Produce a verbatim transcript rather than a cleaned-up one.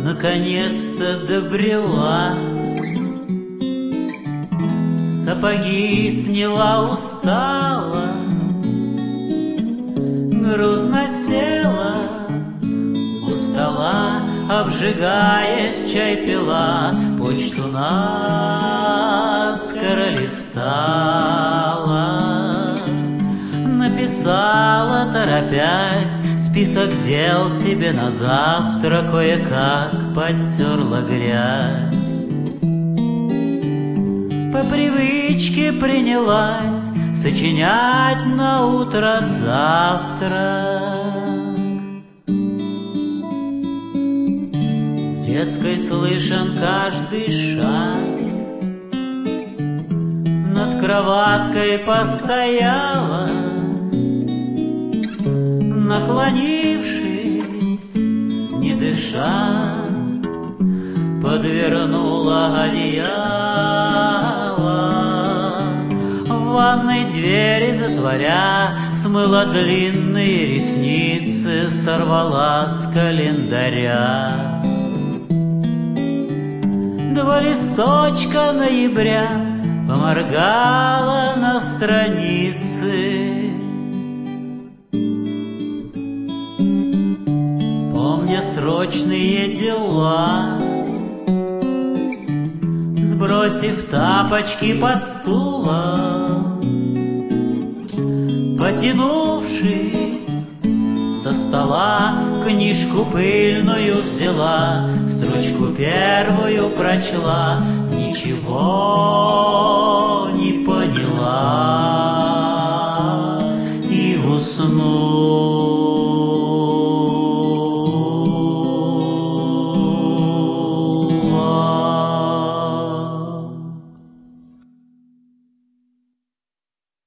наконец-то добрела, сапоги сняла устала, грузно села у стола, обжигаясь, чай пила, почту наскоро листала, написала, торопясь, список дел себе на завтра, кое-как подтерла грязь. По привычке принялась сочинять на утро завтрак. В детской слышен каждый шаг, над кроваткой постояла, наклонившись, не дыша, подвернула одеяло. В ванной двери затворя, смыла длинные ресницы, сорвала с календаря. Два листочка ноября поморгала на странице. Помня срочные дела, сбросив тапочки под стулом, потянувшись со стола, книжку пыльную взяла, строчку первую прочла, ничего не поняла.